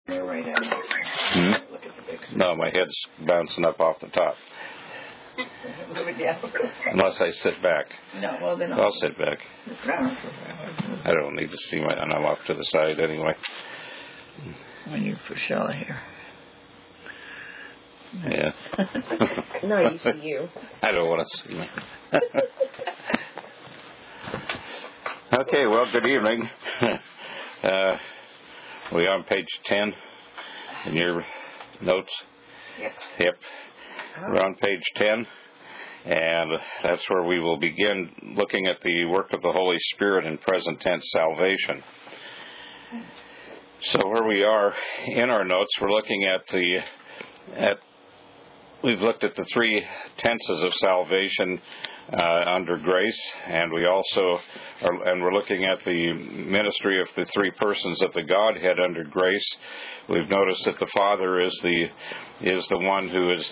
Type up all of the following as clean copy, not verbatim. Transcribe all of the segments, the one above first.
right at it. Hmm? Look at the picture. No, my head's bouncing up off the top. Unless I sit back. No, well then I'll sit back. I I don't need to see and I'm off to the side anyway. I need for Shella here. Yeah. No, you see you. I don't want to see me. Okay, well, good evening. We're on page 10 in your notes. Yep. We're on page 10, and that's where we will begin looking at the work of the Holy Spirit in present tense salvation. So where we are in our notes, we're looking we've looked at the three tenses of salvation under grace, and we're looking at the ministry of the three persons of the Godhead under grace. We've noticed that the Father is the one who is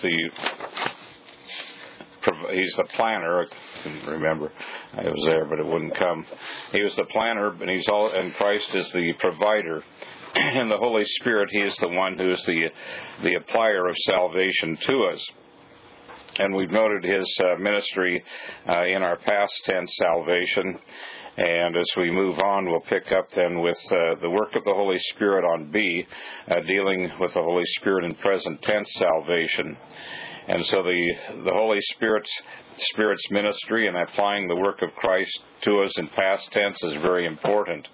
he's the planner. I couldn't remember. I was there, but it wouldn't come. He was the planner, and Christ is the provider. And the Holy Spirit, He is the one who is the applier of salvation to us. And we've noted His ministry in our past tense salvation. And as we move on, we'll pick up then with the work of the Holy Spirit on B, dealing with the Holy Spirit in present tense salvation. And so the Holy Spirit's ministry and applying the work of Christ to us in past tense is very important.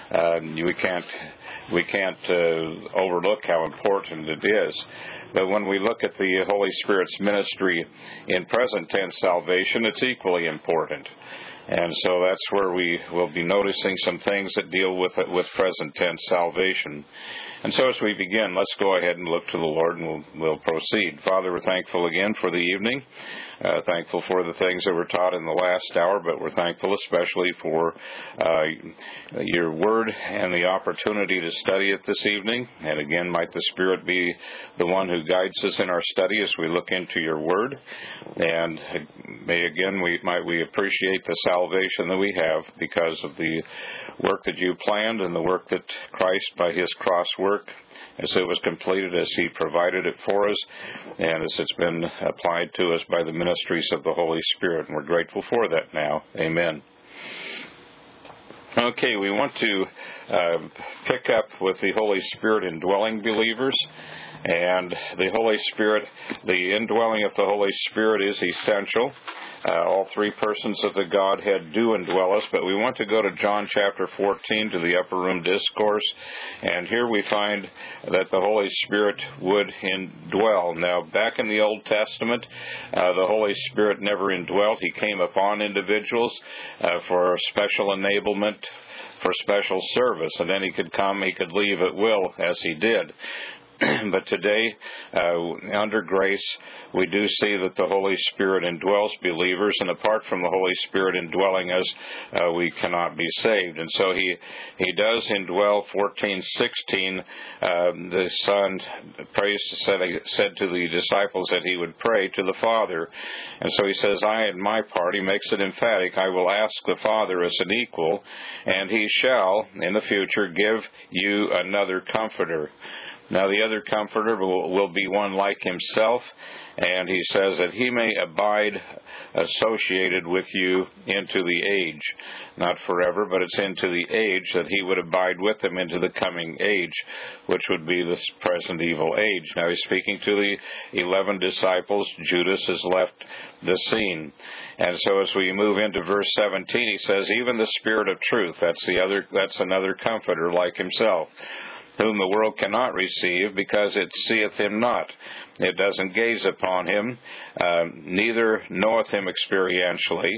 We can't overlook how important it is. But when we look at the Holy Spirit's ministry in present tense salvation, it's equally important. And so that's where we will be noticing some things that deal with present tense salvation. And so as we begin, let's go ahead and look to the Lord, and we'll proceed. Father, we're thankful again for the evening. Thankful for the things that were taught in the last hour, but we're thankful especially for your word and the opportunity to study it this evening. And again, might the Spirit be the one who guides us in our study as we look into your word. And may again we appreciate the salvation that we have because of the work that you planned and the work that Christ by His cross work, as it was completed, as He provided it for us, and as it's been applied to us by the ministries of the Holy Spirit. And we're grateful for that now. Amen. Okay, we want to pick up with the Holy Spirit indwelling believers. And the Holy Spirit, the indwelling of the Holy Spirit is essential. All three persons of the Godhead do indwell us, but we want to go to John chapter 14, to the Upper Room Discourse, and here we find that the Holy Spirit would indwell. Now, back in the Old Testament, the Holy Spirit never indwelt. He came upon individuals for special enablement, for special service, and then He could come, He could leave at will, as He did. But today, under grace, we do see that the Holy Spirit indwells believers, and apart from the Holy Spirit indwelling us, we cannot be saved. And so He does indwell. 14:16, the Son said to the disciples that He would pray to the Father. And so He says, I, in my part, He makes it emphatic, I will ask the Father as an equal, and He shall, in the future, give you another Comforter. Now, the other Comforter will be one like Himself, and He says that He may abide associated with you into the age. Not forever, but it's into the age that He would abide with them into the coming age, which would be this present evil age. Now, He's speaking to the 11 disciples. Judas has left the scene. And so as we move into verse 17, He says, even the Spirit of truth, that's another Comforter like Himself, whom the world cannot receive, because it seeth Him not. It doesn't gaze upon Him, neither knoweth Him experientially,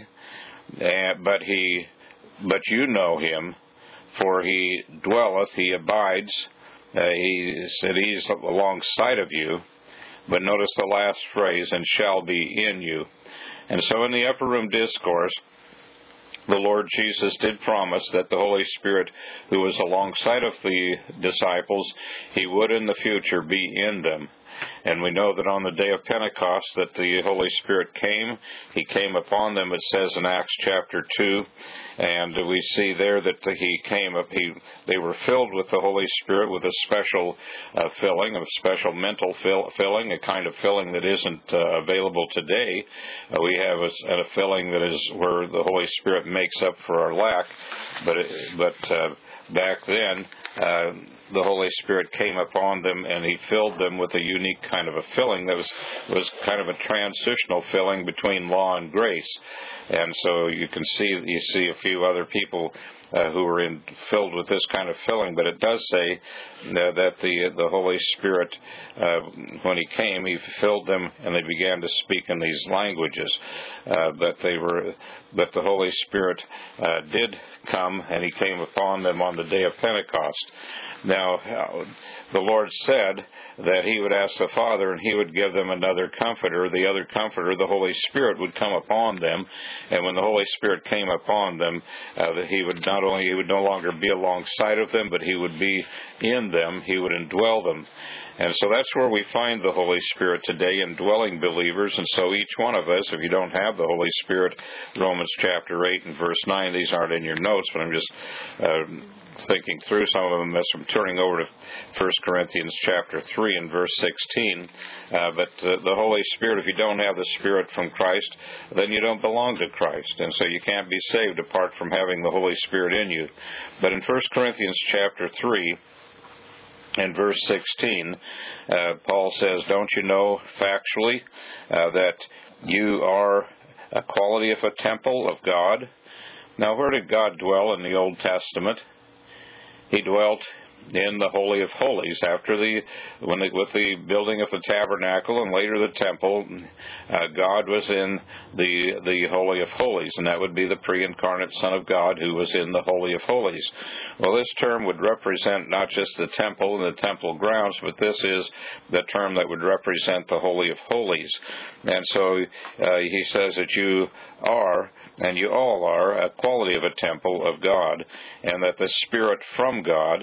but you know Him, for He dwelleth, He abides. He said He's alongside of you, but notice the last phrase, and shall be in you. And so in the Upper Room Discourse, the Lord Jesus did promise that the Holy Spirit, who was alongside of the disciples, He would in the future be in them. And we know that on the day of Pentecost that the Holy Spirit came. He came upon them, it says in Acts chapter 2. And we see there that He came up. They were filled with the Holy Spirit with a special filling, a special mental filling, a kind of filling that isn't available today. We have a filling that is where the Holy Spirit makes up for our lack. But back then, the Holy Spirit came upon them and He filled them with a unique kind of a filling that was kind of a transitional filling between law and grace. And so you see a few other people who were filled with this kind of filling, but it does say that the Holy Spirit, when He came, He filled them and they began to speak in these languages. But the Holy Spirit did come, and He came upon them on the day of Pentecost. Now, the Lord said that He would ask the Father, and He would give them another Comforter. The other Comforter, the Holy Spirit, would come upon them, and when the Holy Spirit came upon them, He would no longer be alongside of them, but He would be in them. He would indwell them. And so that's where we find the Holy Spirit today, indwelling believers. And so each one of us, if you don't have the Holy Spirit, Romans chapter 8 and verse 9, these aren't in your notes, but I'm just thinking through some of them as I'm turning over to 1 Corinthians chapter 3 and verse 16. But the Holy Spirit, if you don't have the Spirit from Christ, then you don't belong to Christ. And so you can't be saved apart from having the Holy Spirit in you. But in 1 Corinthians chapter 3, in verse 16, Paul says, "Don't you know factually that you are a quality of a temple of God?" Now, where did God dwell in the Old Testament? He dwelt in the Holy of Holies with the building of the tabernacle and later the temple. God was in the Holy of Holies, and that would be the pre-incarnate Son of God who was in the Holy of Holies. Well, this term would represent not just the temple and the temple grounds, but this is the term that would represent the Holy of Holies. And so he says that you are, and you all are, a quality of a temple of God, and that the Spirit from God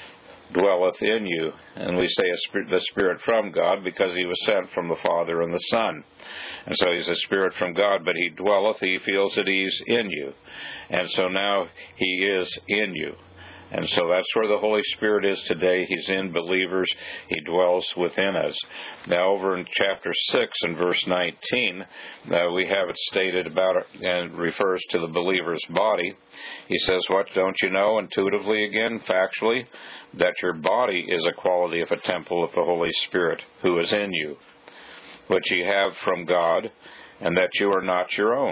dwelleth in you. And we say the Spirit from God because He was sent from the Father and the Son. And so He's a Spirit from God, but He dwelleth, He feels at ease in you. And so now He is in you. And so that's where the Holy Spirit is today. He's in believers. He dwells within us. Now over in chapter 6 and verse 19, we have it stated about it, and it refers to the believer's body. He says, "What, don't you know intuitively again, factually, that your body is a quality of a temple of the Holy Spirit who is in you, which ye have from God, and that you are not your own."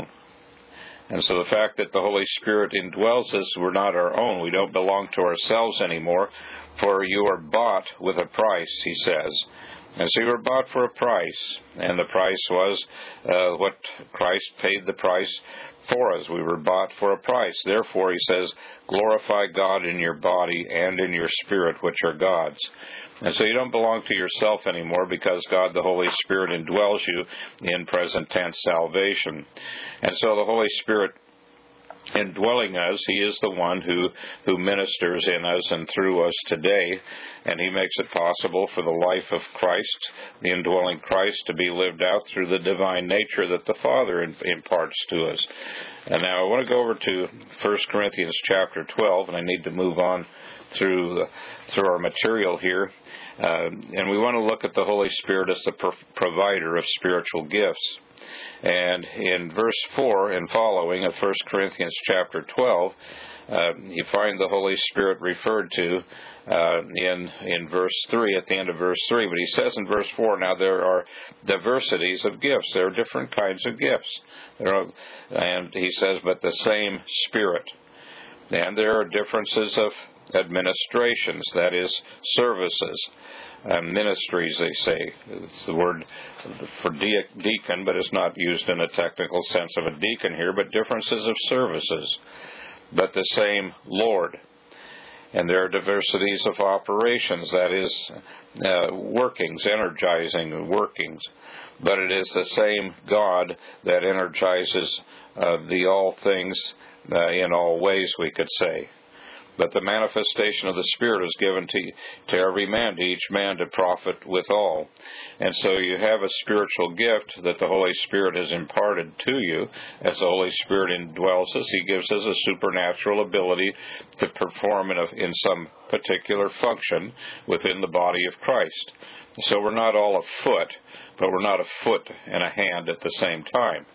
And so the fact that the Holy Spirit indwells us, we're not our own. We don't belong to ourselves anymore, for you are bought with a price, he says. And so you were bought for a price, and the price was what Christ paid the price for us. We were bought for a price. Therefore, he says, glorify God in your body and in your spirit, which are God's. And so you don't belong to yourself anymore because God, the Holy Spirit, indwells you in present tense salvation. And so the Holy Spirit indwelling us, He is the one who ministers in us and through us today, and He makes it possible for the life of Christ, the indwelling Christ, to be lived out through the divine nature that the Father imparts to us. And now I want to go over to 1 Corinthians chapter 12, and I need to move on through our material here. And we want to look at the Holy Spirit as the provider of spiritual gifts. And in verse 4 and following of 1 Corinthians chapter 12, you find the Holy Spirit referred to in verse 3, at the end of verse 3. But he says in verse 4, now there are diversities of gifts. There are different kinds of gifts. And he says, but the same Spirit. And there are differences of administrations, that is, services. Ministries, they say. It's the word for deacon, but it's not used in a technical sense of a deacon here, but differences of services, but the same Lord. And there are diversities of operations, that is, workings, energizing workings. But it is the same God that energizes the all things in all ways, we could say. But the manifestation of the Spirit is given to every man, to each man to profit withal. And so you have a spiritual gift that the Holy Spirit has imparted to you. As the Holy Spirit indwells us, He gives us a supernatural ability to perform in some particular function within the body of Christ. So we're not all a foot, but we're not a foot and a hand at the same time.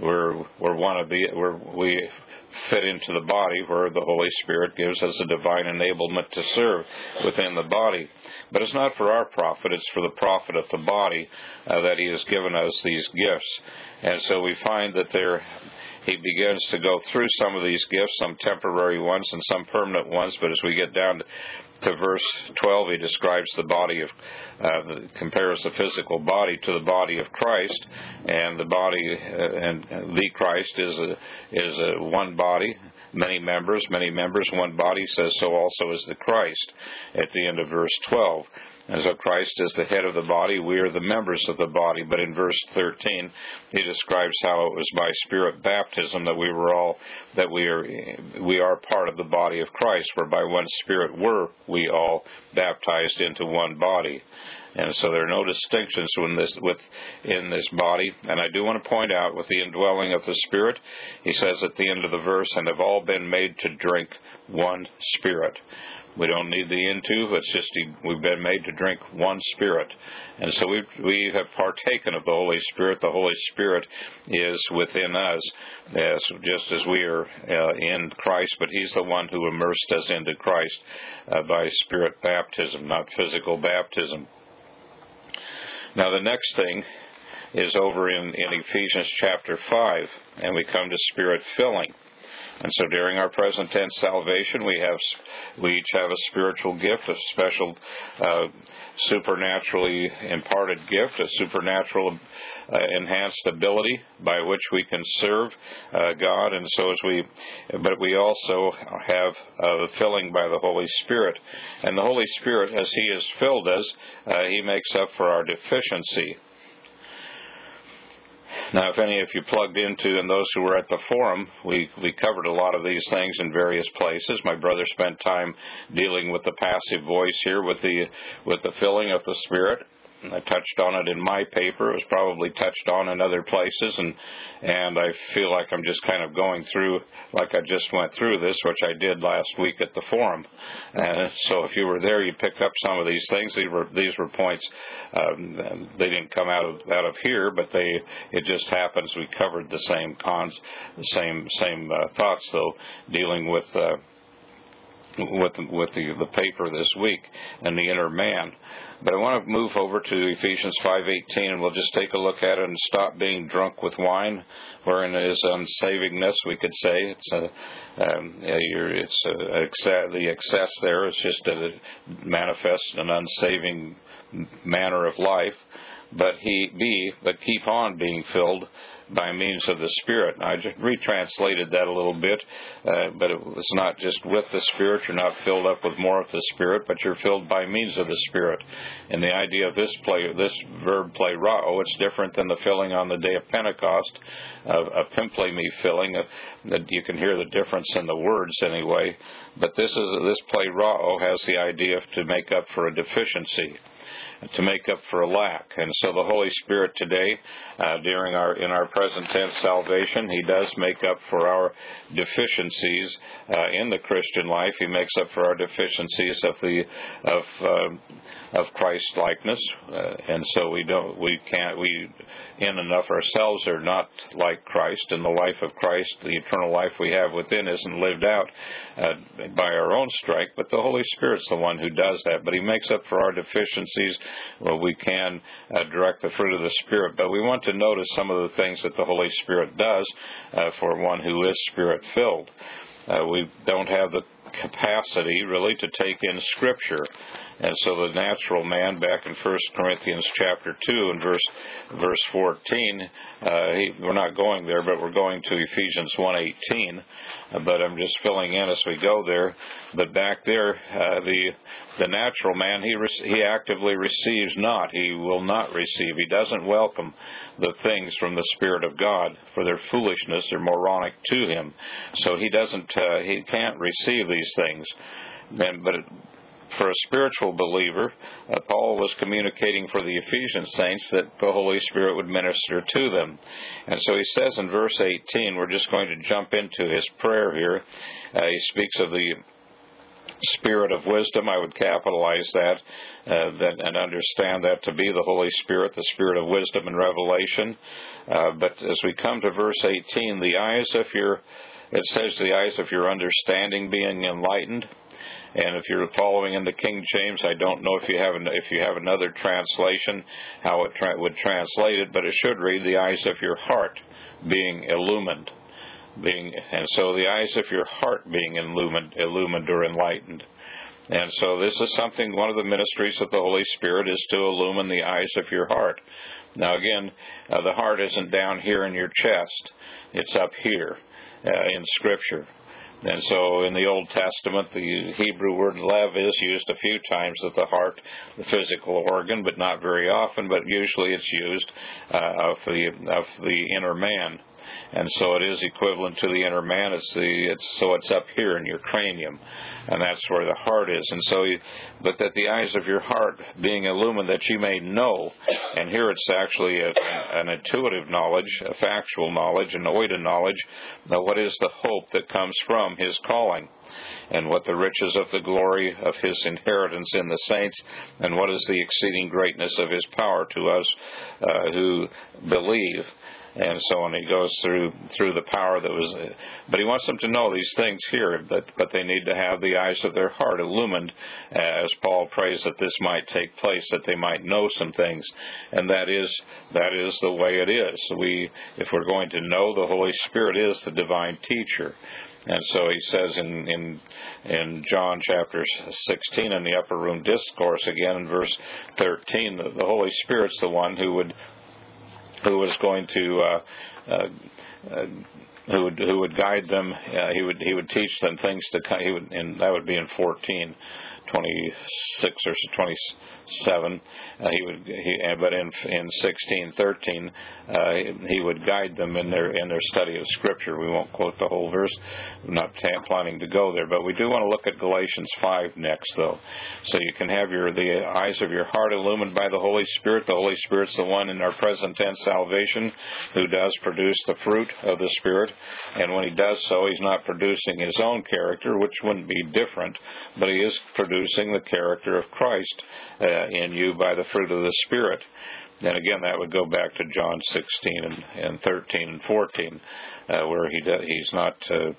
We fit into the body where the Holy Spirit gives us a divine enablement to serve within the body. But it's not for our profit, it's for the profit of the body that He has given us these gifts. And so we find that He begins to go through some of these gifts, some temporary ones and some permanent ones, but as we get down to verse 12, He describes the body compares the physical body to the body of Christ, and the body and the Christ is a one body, many members, one body, says so also is the Christ at the end of verse 12. And so Christ is the head of the body, we are the members of the body. But in verse 13, He describes how it was by Spirit baptism that we are part of the body of Christ, for by one Spirit were we all baptized into one body. And so there are no distinctions in this body. And I do want to point out, with the indwelling of the Spirit, He says at the end of the verse, and have all been made to drink one Spirit. We don't need the into. It's just we've been made to drink one Spirit. And so we have partaken of the Holy Spirit. The Holy Spirit is within us, just as we are in Christ, but He's the one who immersed us into Christ by Spirit baptism, not physical baptism. Now the next thing is over in Ephesians chapter 5, and we come to Spirit filling. And so during our present tense salvation, we each have a spiritual gift, a special supernaturally imparted gift, a supernatural enhanced ability by which we can serve God. And so but we also have the filling by the Holy Spirit. And the Holy Spirit, as He has filled us, He makes up for our deficiency. Now, if any of you plugged into, and those who were at the forum, we covered a lot of these things in various places. My brother spent time dealing with the passive voice here, with the filling of the Spirit. I touched on it in my paper. It was probably touched on in other places, and I feel like I'm just kind of going through, like I just went through this, which I did last week at the forum. So if you were there, you picked up some of these things. These were points. They didn't come out of here, but it just happens we covered the same thoughts, though, dealing with the paper this week and the inner man. But I want to move over to Ephesians 5:18, and we'll just take a look at it and stop being drunk with wine, wherein it is unsavingness, we could say. The excess there is just to manifest an unsaving manner of life. But keep on being filled by means of the Spirit. I just retranslated that a little bit, but it was not just with the Spirit. You're not filled up with more of the Spirit, but you're filled by means of the Spirit. And the idea of this verb plerao, it's different than the filling on the day of Pentecost, a pimpleme filling. That you can hear the difference in the words anyway. But this plerao has the idea to make up for a deficiency, to make up for a lack. And so the Holy Spirit today, in our present tense salvation, He does make up for our deficiencies in the Christian life. He makes up for our deficiencies of Christ likeness, and so we in and of ourselves are not like Christ. And the life of Christ, the eternal life we have within, isn't lived out by our own strength, but the Holy Spirit's the one who does that. But He makes up for our deficiencies. Well, we can direct the fruit of the Spirit, but we want to notice some of the things that the Holy Spirit does for one who is Spirit-filled. We don't have the capacity really to take in Scripture. And so the natural man, back in 1 Corinthians chapter 2 and verse 14, we're not going there, but we're going to Ephesians 1:18. But I'm just filling in as we go there. But back there, the natural man, he actively receives not. He will not receive. He doesn't welcome the things from the Spirit of God, for their foolishness, they're moronic to him. So he can't receive these things. But for a spiritual believer, Paul was communicating for the Ephesian saints that the Holy Spirit would minister to them. And so he says in verse 18, we're just going to jump into his prayer here. He speaks of the Spirit of wisdom. I would capitalize that and understand that to be the Holy Spirit, the Spirit of wisdom and revelation. But as we come to verse 18, it says the eyes of your understanding being enlightened. And if you're following in the King James, I don't know if you have another translation, how it would translate it, but it should read the eyes of your heart being illumined. And so the eyes of your heart being illumined or enlightened. And so this is something, one of the ministries of the Holy Spirit is to illumine the eyes of your heart. Now again, the heart isn't down here in your chest. It's up here in Scripture. And so in the Old Testament, the Hebrew word lev is used a few times of the heart, the physical organ, but not very often, but usually it's used of the inner man. And so it is equivalent to the inner man. It's up here in your cranium, and that's where the heart is. And so, but that the eyes of your heart being illumined, that you may know. And here it's actually an intuitive knowledge, a factual knowledge, an oida knowledge. Now, what is the hope that comes from His calling? And what the riches of the glory of His inheritance in the saints, and what is the exceeding greatness of His power to us who believe. And so on, he goes through the power that was, but he wants them to know these things here, but they need to have the eyes of their heart illumined, as Paul prays that this might take place, that they might know some things, and that is the way it is. If we're going to know, the Holy Spirit is the divine teacher. And so he says in John chapter 16 in the Upper Room Discourse, again in verse 13, the Holy Spirit's the one who was going to who would guide them. He would teach them things to come. And that would be in 14:26 or 27. But in 16:13, he would guide them in their study of Scripture. We won't quote the whole verse. I'm not planning to go there, but we do want to look at Galatians 5 next, though. So you can have the eyes of your heart illumined by the Holy Spirit. The Holy Spirit's the one in our present tense salvation who does produce the fruit of the Spirit. And when He does so, He's not producing His own character, which wouldn't be different, but He is producing the character of Christ in you by the fruit of the Spirit. And again, that would go back to John 16 and 13 and 14, where He's not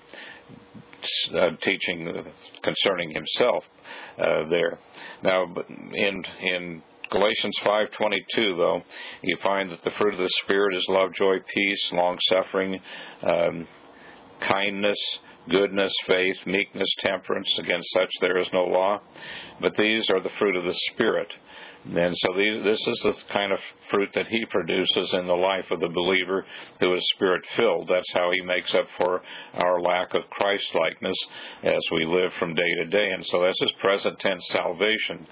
teaching concerning Himself there. Now, in Galatians 5:22, though, you find that the fruit of the Spirit is love, joy, peace, long-suffering, kindness, goodness, faith, meekness, temperance. Against such there is no law. But these are the fruit of the Spirit. And so this is the kind of fruit that He produces in the life of the believer who is Spirit-filled. That's how He makes up for our lack of Christ-likeness as we live from day to day. And so that's His present tense salvation.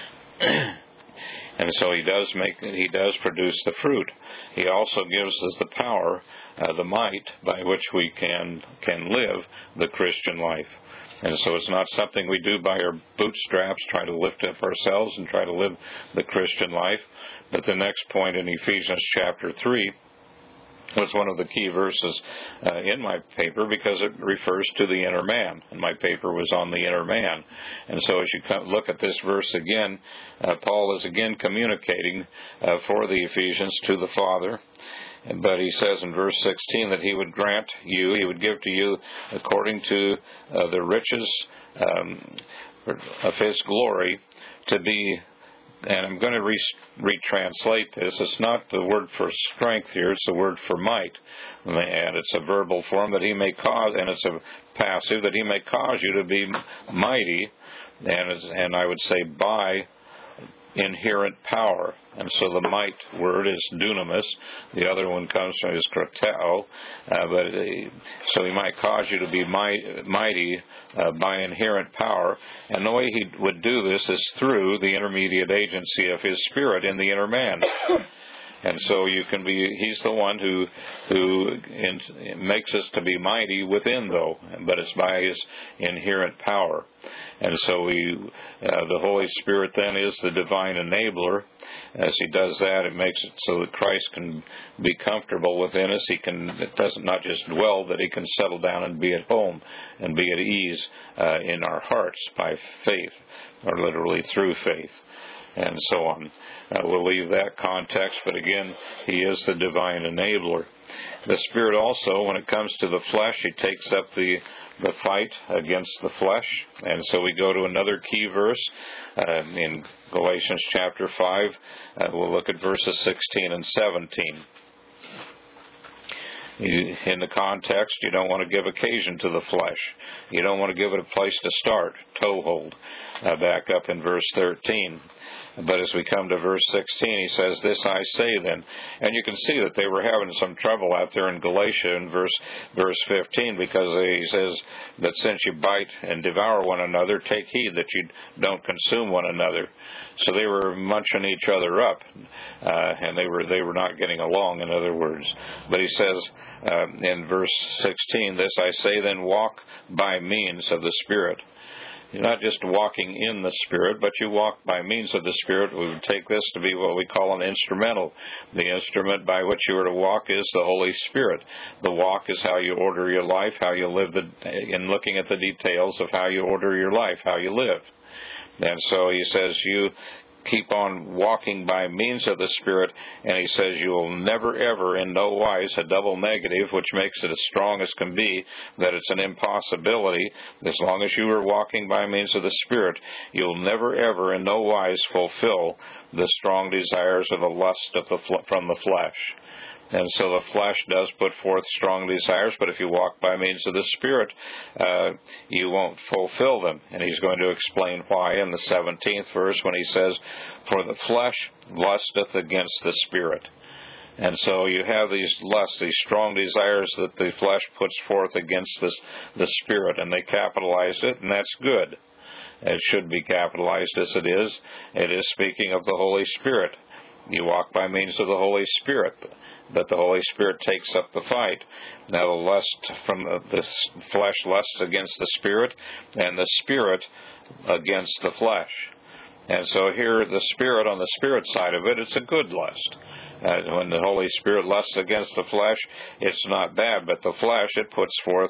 And so He does produce the fruit. He also gives us the power, the might by which we can live the Christian life. And so it's not something we do by our bootstraps, try to lift up ourselves and try to live the Christian life. But the next point in Ephesians chapter 3 was one of the key verses in my paper, because it refers to the inner man, and my paper was on the inner man. And so as you look at this verse again, Paul is again communicating for the Ephesians to the Father. But he says in verse 16 that He would He would give to you according to the riches of His glory to be. And I'm going to retranslate this. It's not the word for strength here, it's the word for might. And it's a verbal form, that He may cause, and it's a passive, that He may cause you to be mighty, and I would say by inherent power. And so the might word is dunamis. The other one comes from is krateo. So he might cause you to be mighty by inherent power. And the way he would do this is through the intermediate agency of his Spirit in the inner man. And so you can be. He's the one who makes us to be mighty within, though, but it's by his inherent power. And so the Holy Spirit then is the divine enabler. As he does that, it makes it so that Christ can be comfortable within us. It doesn't not just dwell, but he can settle down and be at home and be at ease in our hearts by faith, or literally through faith, and so on. We'll leave that context, but again, he is the divine enabler. The Spirit also, when it comes to the flesh, he takes up the fight against the flesh. And so we go to another key verse in Galatians chapter 5. We'll look at verses 16 and 17. In the context, you don't want to give occasion to the flesh. You don't want to give it a place to start, toehold. Back up in verse 13. But as we come to verse 16, he says, "This I say then." And you can see that they were having some trouble out there in Galatia in verse 15, because he says that since you bite and devour one another, take heed that you don't consume one another. So they were munching each other up, and they were not getting along, in other words. But he says in verse 16, "This I say then, walk by means of the Spirit." You're not just walking in the Spirit, but you walk by means of the Spirit. We would take this to be what we call an instrumental. The instrument by which you are to walk is the Holy Spirit. The walk is how you order your life, how you live, in looking at the details of how you order your life, how you live. And so he says you keep on walking by means of the Spirit, and he says you will never ever, in no wise, a double negative, which makes it as strong as can be, that it's an impossibility. As long as you are walking by means of the Spirit, you'll never ever, in no wise, fulfill the strong desires of the lust from the flesh. And so the flesh does put forth strong desires, but if you walk by means of the Spirit, you won't fulfill them. And he's going to explain why in the 17th verse when he says, "For the flesh lusteth against the Spirit." And so you have these lusts, these strong desires that the flesh puts forth against the Spirit, and they capitalize it, and that's good. It should be capitalized as it is. It is speaking of the Holy Spirit. You walk by means of the Holy Spirit, but the Holy Spirit takes up the fight. Now the lust from the flesh lusts against the Spirit, and the Spirit against the flesh. And so here the Spirit, on the Spirit side of it, it's a good lust. When the Holy Spirit lusts against the flesh, it's not bad, but the flesh, it puts forth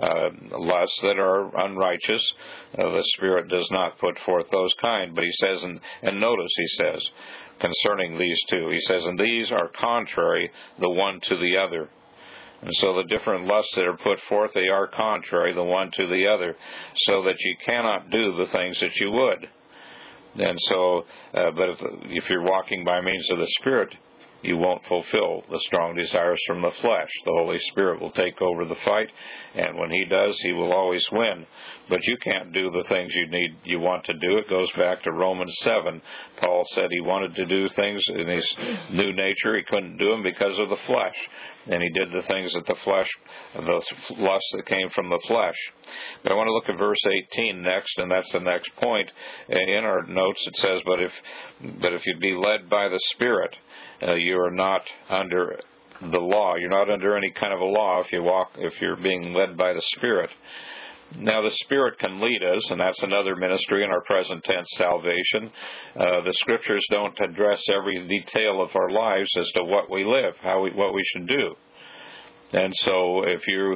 lusts that are unrighteous. The Spirit does not put forth those kind. But he says, and notice he says, concerning these two, he says, "And these are contrary the one to the other." And so the different lusts that are put forth, they are contrary the one to the other, so that you cannot do the things that you would. And so, but if you're walking by means of the Spirit, you won't fulfill the strong desires from the flesh. The Holy Spirit will take over the fight, and when he does, he will always win. But you can't do the things you want to do. It goes back to Romans 7. Paul said he wanted to do things in his new nature. He couldn't do them because of the flesh. And he did the things that the flesh, the lust that came from the flesh. But I want to look at verse 18 next, and that's the next point. In our notes it says, but if you be led by the Spirit, you are not under the law. You're not under any kind of a law if you're being led by the Spirit. Now the Spirit can lead us, and that's another ministry in our present tense salvation. The Scriptures don't address every detail of our lives as to what we live, what we should do. And so if you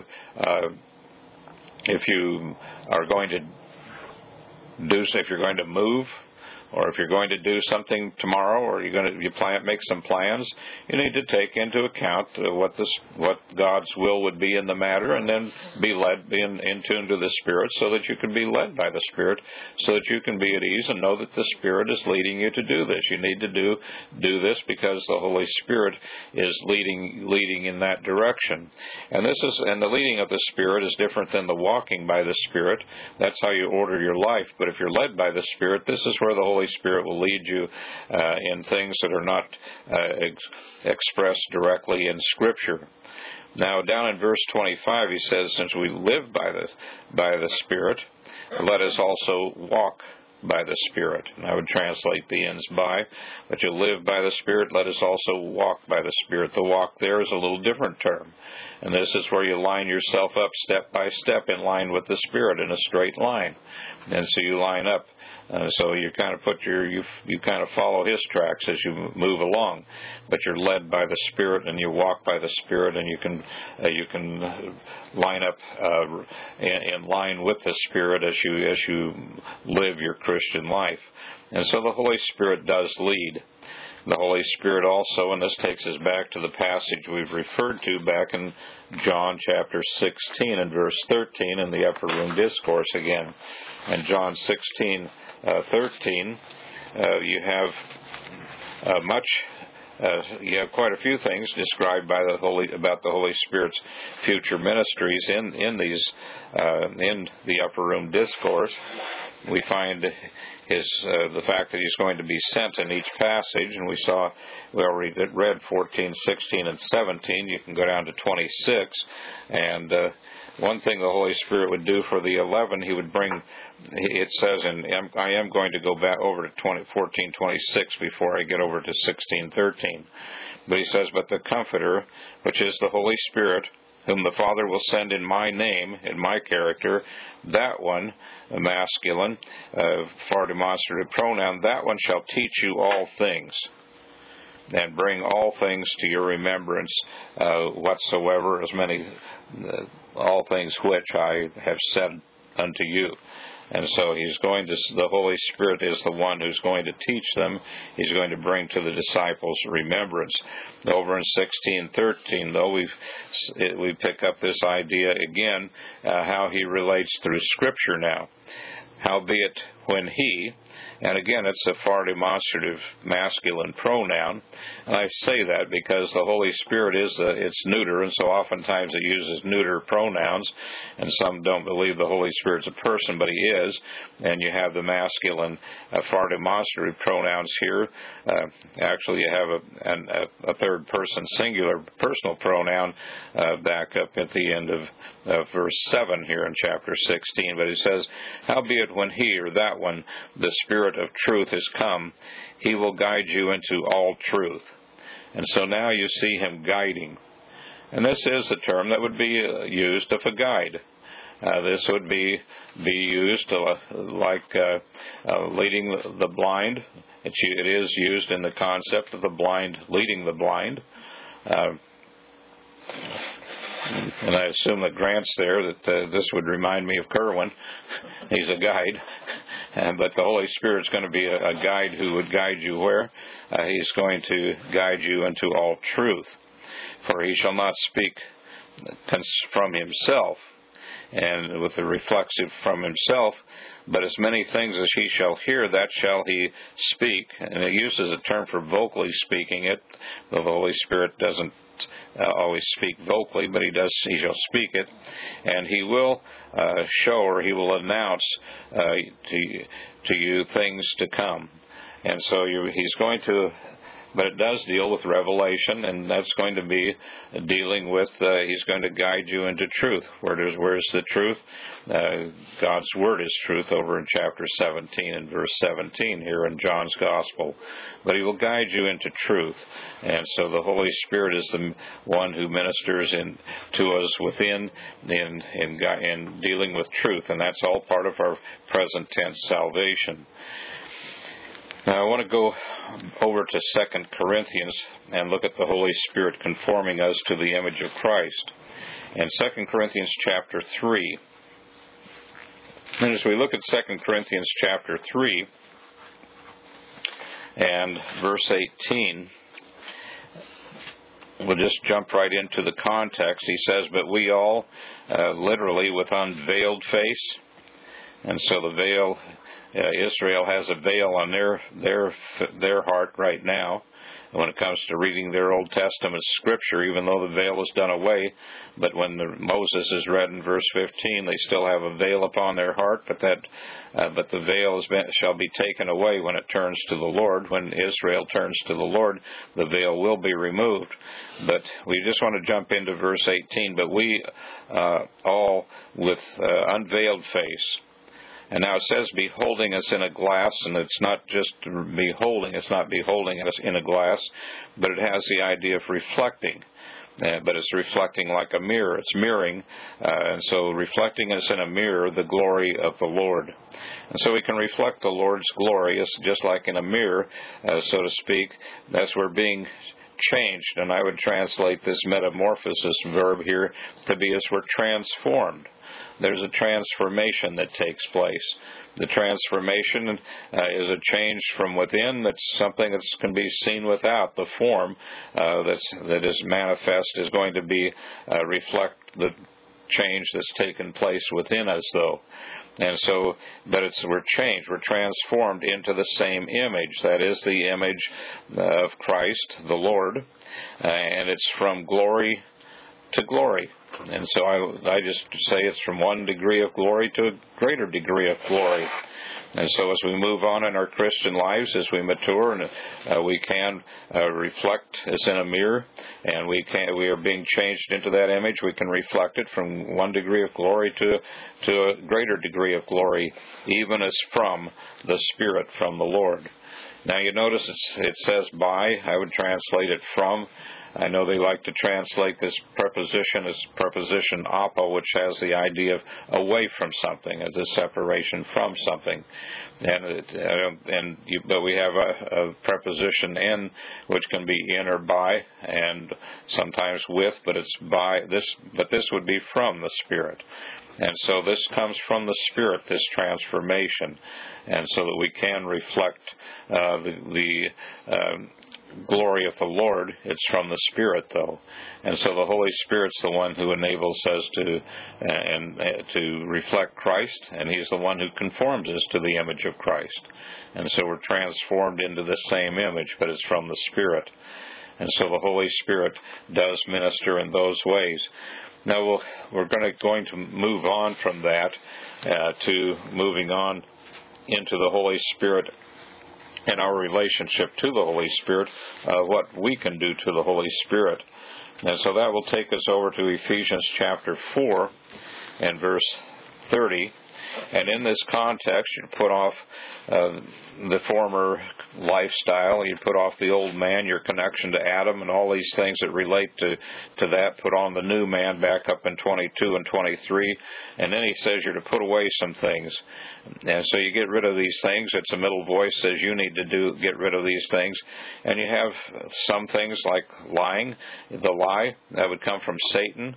are going to if you're going to move, or if you're going to do something tomorrow, or make some plans, you need to take into account what God's will would be in the matter, and then be in tune to the Spirit, so that you can be led by the Spirit, so that you can be at ease and know that the Spirit is leading you to do this. You need to do this because the Holy Spirit is leading in that direction. And the leading of the Spirit is different than the walking by the Spirit. That's how you order your life. But if you're led by the Spirit, this is where the Holy Holy Spirit will lead you in things that are not expressed directly in Scripture. Now, down in verse 25, he says, since we live by the Spirit, let us also walk by the Spirit. And I would translate the ends by, but you live by the Spirit, let us also walk by the Spirit. The walk there is a little different term. And this is where you line yourself up step by step in line with the Spirit in a straight line. And so you line up. So you kind of you kind of follow His tracks as you move along, but you're led by the Spirit and you walk by the Spirit, and you can line up in line with the Spirit as you live your Christian life. And so the Holy Spirit does lead. The Holy Spirit also, and this takes us back to the passage we've referred to back in John chapter 16 and verse 13 in the Upper Room Discourse again. And John 16:13, you have you have quite a few things described about the Holy Spirit's future ministries in the Upper Room Discourse. We find the fact that He's going to be sent in each passage, and we already read 14, 16, and 17. You can go down to 26, and one thing the Holy Spirit would do for the 11, He would bring. It says, I am going to go back over to 14:26 before I get over to 16:13. But He says, but the Comforter, which is the Holy Spirit, whom the Father will send in my name, in my character, that one, a masculine, far demonstrative pronoun, that one shall teach you all things, and bring all things to your remembrance, whatsoever, as many, all things which I have said unto you. And so the Holy Spirit is the one who's going to teach them. He's going to bring to the disciples remembrance. Over in 16:13, though, we pick up this idea again, how He relates through Scripture now. Howbeit, when He, and again, it's a far demonstrative masculine pronoun. And I say that because the Holy Spirit it's neuter, and so oftentimes it uses neuter pronouns, and some don't believe the Holy Spirit's a person, but He is. And you have the masculine far demonstrative pronouns here. Actually, you have a third person singular personal pronoun back up at the end of verse 7 here in chapter 16. But He says, howbeit when He, or that one, the Spirit of truth is come, He will guide you into all truth. And so now you see Him guiding. And this is the term that would be used of a guide. This would be used like leading the blind. It is used in the concept of the blind leading the blind. And I assume that Grant's there, that this would remind me of Kerwin. He's a guide. But the Holy Spirit's going to be a guide who would guide you where? He's going to guide you into all truth. For He shall not speak from Himself, and with the reflexive from Himself, but as many things as He shall hear, that shall He speak. And it uses a term for vocally speaking it. The Holy Spirit doesn't always speak vocally, but He shall speak it, and He will show, or He will announce to you things to come. And so He's going to, but it does deal with revelation, and that's going to be dealing with, He's going to guide you into truth. Where's the truth? God's Word is truth over in chapter 17 and verse 17 here in John's Gospel. But He will guide you into truth. And so the Holy Spirit is the one who ministers to us within in dealing with truth, and that's all part of our present tense salvation. Now I want to go over to 2 Corinthians and look at the Holy Spirit conforming us to the image of Christ. In 2 Corinthians chapter 3, and as we look at 2 Corinthians chapter 3 and verse 18, we'll just jump right into the context. He says, but we all, literally with unveiled face, And so the veil, Israel has a veil on their heart right now when it comes to reading their Old Testament scripture, even though the veil is done away. But when Moses is read in verse 15, they still have a veil upon their heart, but the veil shall be taken away when it turns to the Lord. When Israel turns to the Lord, the veil will be removed. But we just want to jump into verse 18. But we all with unveiled face. And now it says beholding us in a glass, and it's not just beholding, it's not beholding us in a glass, but it has the idea of reflecting. But it's reflecting like a mirror. It's mirroring, and so reflecting us in a mirror, the glory of the Lord. And so we can reflect the Lord's glory, it's just like in a mirror, so to speak, as we're being changed. And I would translate this metamorphosis verb here to be as we're transformed. There's a transformation that takes place. The transformation is a change from within. That's something that can be seen without. The form that is manifest is going to be reflect the change that's taken place within us, though. And so, but we're changed. We're transformed into the same image. That is the image of Christ, the Lord, and it's from glory to glory. And so I just say it's from one degree of glory to a greater degree of glory. And so as we move on in our Christian lives, as we mature, and we can reflect as in a mirror, and we are being changed into that image, we can reflect it from one degree of glory to a greater degree of glory, even as from the Spirit, from the Lord. Now you notice it says by. I would translate it from. I know they like to translate this preposition as preposition apo, which has the idea of away from something, as a separation from something. But we have a preposition in, which can be in or by, and sometimes with, but it's by this. But this would be from the Spirit. And so this comes from the Spirit, this transformation, and so that we can reflect the glory of the Lord. It's from the Spirit, though, and so the Holy Spirit's the one who enables us to reflect Christ, and He's the one who conforms us to the image of Christ, and so we're transformed into the same image, but it's from the Spirit, and so the Holy Spirit does minister in those ways. Now we're going to move on from that to moving on into the Holy Spirit and our relationship to the Holy Spirit, what we can do to the Holy Spirit. And so that will take us over to Ephesians chapter 4 and verse 30. And in this context, you put off the former lifestyle, you put off the old man, your connection to Adam, and all these things that relate to that. Put on the new man back up in 22 and 23. And then he says you're to put away some things. And so you get rid of these things. It's a middle voice says you need to get rid of these things. And you have some things like lying, the lie, that would come from Satan,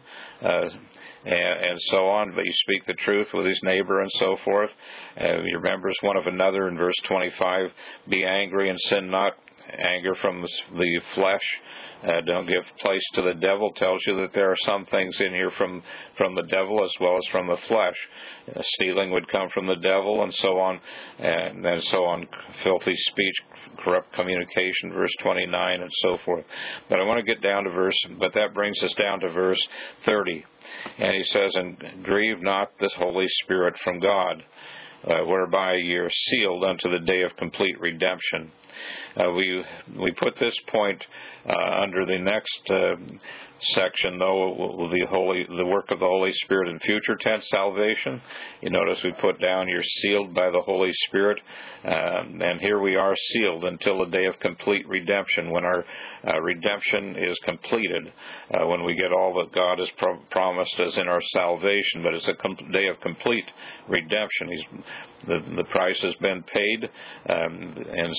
and so on, but you speak the truth with his neighbor and so forth. You remember one of another in verse 25, be angry and sin not. Anger from the flesh. Don't give place to the devil. Tells you that there are some things in here from the devil as well as from the flesh. Stealing would come from the devil, and so on, and so on. Filthy speech, corrupt communication, verse 29, and so forth. But I want to get down to but that brings us down to verse 30. And he says, and grieve not the Holy Spirit from God, whereby ye are sealed unto the day of complete redemption. We put this point under the next section, though, the work of the Holy Spirit in future tense salvation. You notice we put down you're sealed by the Holy Spirit, and here we are sealed until the day of complete redemption, when our redemption is completed, when we get all that God has promised us in our salvation. But it's a day of complete redemption. The price has been paid, and so we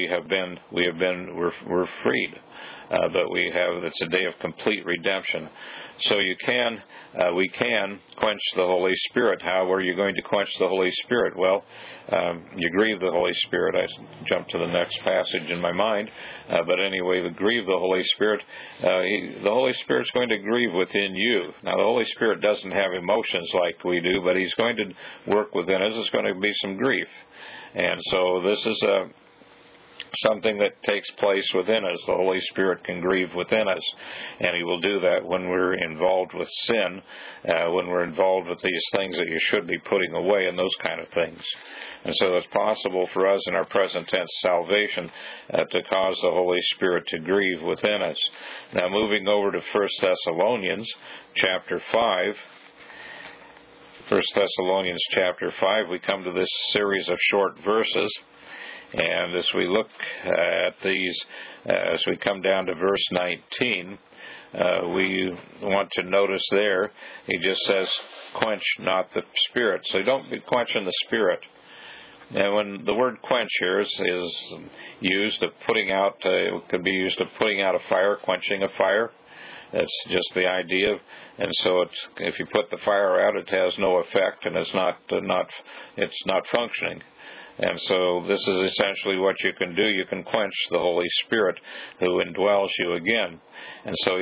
we're freed. But it's a day of complete redemption. So we can quench the Holy Spirit. How are you going to quench the Holy Spirit? Well, you grieve the Holy Spirit. I jumped to the next passage in my mind. But anyway, to grieve the Holy Spirit, the Holy Spirit's going to grieve within you. Now, the Holy Spirit doesn't have emotions like we do, but He's going to work within us. There's going to be some grief. And so this is something that takes place within us. The Holy Spirit can grieve within us, and He will do that when we're involved with sin, when we're involved with these things that you should be putting away and those kind of things. And so it's possible for us in our present tense salvation to cause the Holy Spirit to grieve within us. Now, moving over to 1 Thessalonians chapter 5, 1 Thessalonians chapter 5, we come to this series of short verses. And as we look at these, as we come down to verse 19, we want to notice there, he just says, quench not the Spirit. So don't be quenching the Spirit. And when the word quench here is used of putting out, it could be used of putting out a fire, quenching a fire. That's just the idea. And so if you put the fire out, it has no effect, and it's not functioning. And so this is essentially what you can do. You can quench the Holy Spirit who indwells you again. And so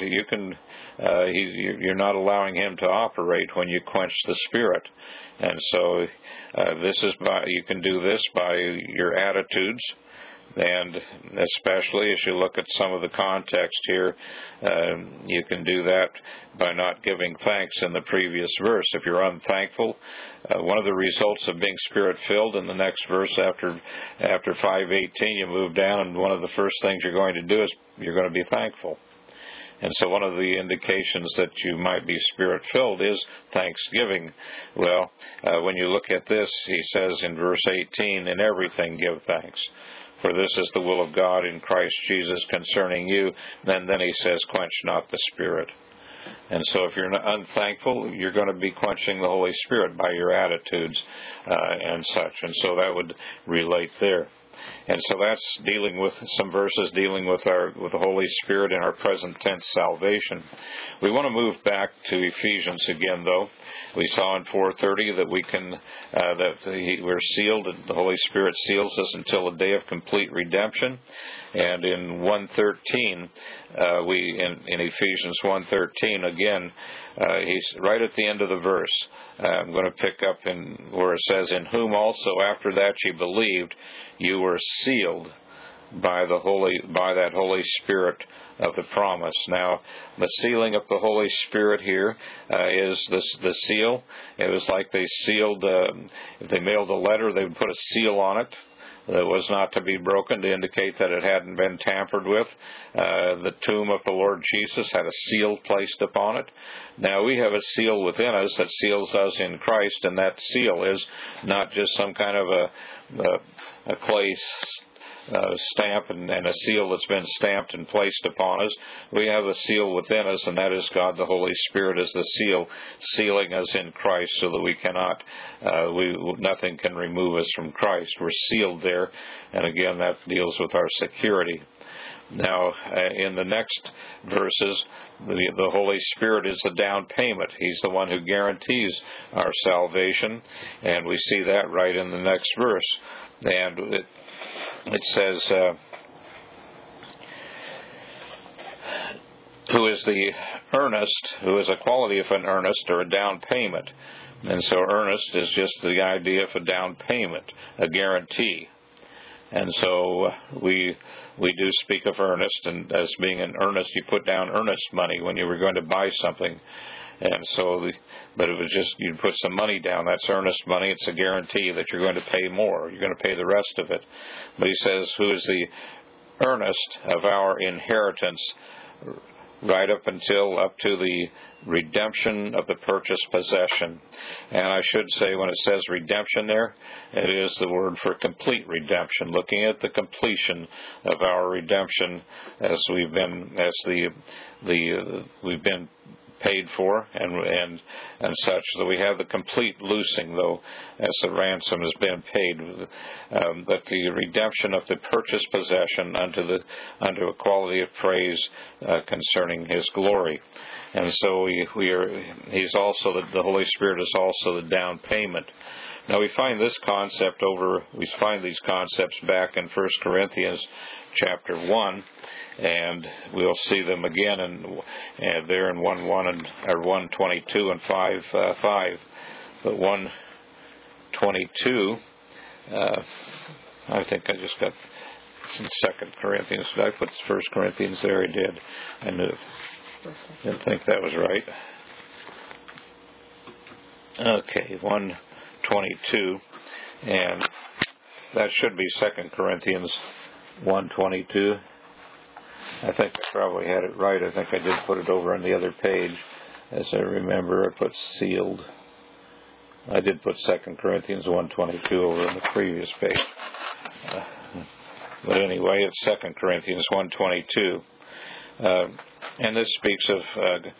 you're not allowing Him to operate when you quench the Spirit. And so you can do this by your attitudes. And especially as you look at some of the context here, you can do that by not giving thanks in the previous verse. If you're unthankful, one of the results of being Spirit-filled in the next verse after 5:18, you move down, and one of the first things you're going to do is you're going to be thankful. And so one of the indications that you might be Spirit-filled is thanksgiving. Well, when you look at this, he says in verse 18, in everything give thanks. For this is the will of God in Christ Jesus concerning you. And then he says, quench not the Spirit. And so if you're unthankful, you're going to be quenching the Holy Spirit by your attitudes and such. And so that would relate there. And so that's dealing with some verses dealing with the Holy Spirit in our present tense salvation. We want to move back to Ephesians again, though. We saw in 4:30 that we're sealed, and the Holy Spirit seals us until the day of complete redemption. And in 1:13, in Ephesians 1:13 again, he's right at the end of the verse. I'm going to pick up in where it says, "In whom also after that ye believed, you were sealed by that Holy Spirit of the promise." Now, the sealing of the Holy Spirit here is the seal. It was like they sealed. If they mailed a letter, they would put a seal on it that was not to be broken to indicate that it hadn't been tampered with. The tomb of the Lord Jesus had a seal placed upon it. Now we have a seal within us that seals us in Christ, and that seal is not just some kind of a clay stamp and a seal that's been stamped and placed upon us. We have a seal within us, and that is God the Holy Spirit is the seal, sealing us in Christ so that we cannot, nothing can remove us from Christ. We're sealed there, and again, that deals with our security. Now, in the next verses, the Holy Spirit is the down payment. He's the one who guarantees our salvation, and we see that right in the next verse. And it says, who is the earnest, who is a quality of an earnest or a down payment. And so earnest is just the idea of a down payment, a guarantee. And so we do speak of earnest, and as being an earnest, you put down earnest money when you were going to buy something. And so, but it was just, you'd put some money down, that's earnest money, it's a guarantee that you're going to pay more, you're going to pay the rest of it. But he says, who is the earnest of our inheritance, right up to the redemption of the purchased possession. And I should say, when it says redemption there, it is the word for complete redemption, looking at the completion of our redemption as we've been paid for and such. So we have the complete loosing, though, as the ransom has been paid, but the redemption of the purchased possession unto a quality of praise concerning His glory. And so He's also the Holy Spirit is also the down payment. Now we find these concepts back in 1 Corinthians chapter 1, and we'll see them again there in 1:22 and 5:5. But 1:22, I think I just got some 2 Corinthians. Did I put 1 Corinthians there? I did. I didn't think that was right. Okay, 1:22, and that should be 2 Corinthians 1:22. I think I probably had it right. I think I did put it over on the other page. As I remember, I put sealed. I did put 2 Corinthians 1:22 over on the previous page. But anyway, it's 2 Corinthians 1:22. And this speaks of,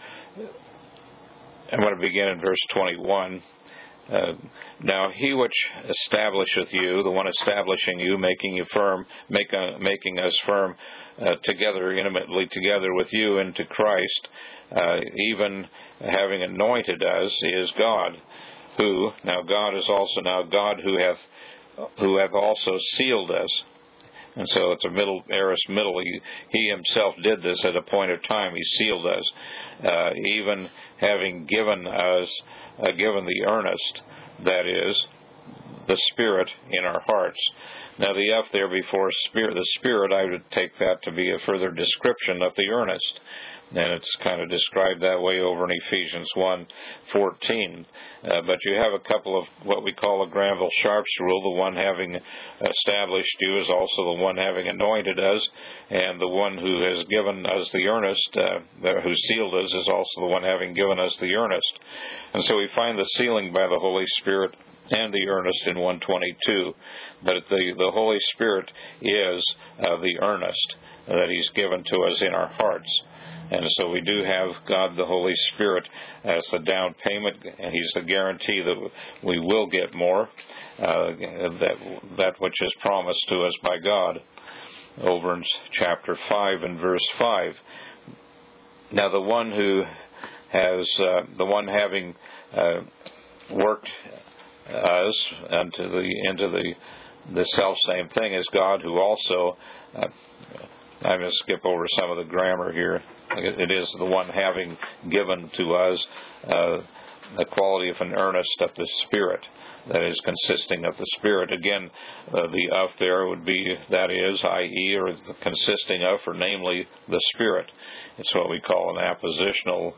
I'm going to begin in verse 21. Now He which establisheth you, the one establishing you, making you firm, making us firm together, intimately together with you into Christ, even having anointed us, is God, who God who hath also sealed us. And so it's a aorist middle. He Himself did this at a point of time. He sealed us, even having given the earnest, that is, the Spirit in our hearts. Now the F there before the Spirit, I would take that to be a further description of the earnest. And it's kind of described that way over in Ephesians 1:14. But you have a couple of what we call a Granville-Sharp's rule. The one having established you is also the one having anointed us, and the one who has given us the earnest, who sealed us, is also the one having given us the earnest. And so we find the sealing by the Holy Spirit and the earnest in 1:22. But the Holy Spirit is the earnest that He's given to us in our hearts. And so we do have God the Holy Spirit as the down payment, and He's the guarantee that we will get more, that which is promised to us by God. Over in chapter 5 and verse 5. Now the one who has, the one having worked us into the self-same thing is God, who also, I'm going to skip over some of the grammar here. It is the one having given to us the quality of an earnest of the Spirit, that is, consisting of the Spirit. Again, the of there would be, that is, i.e., or consisting of, or namely, the Spirit. It's what we call an appositional,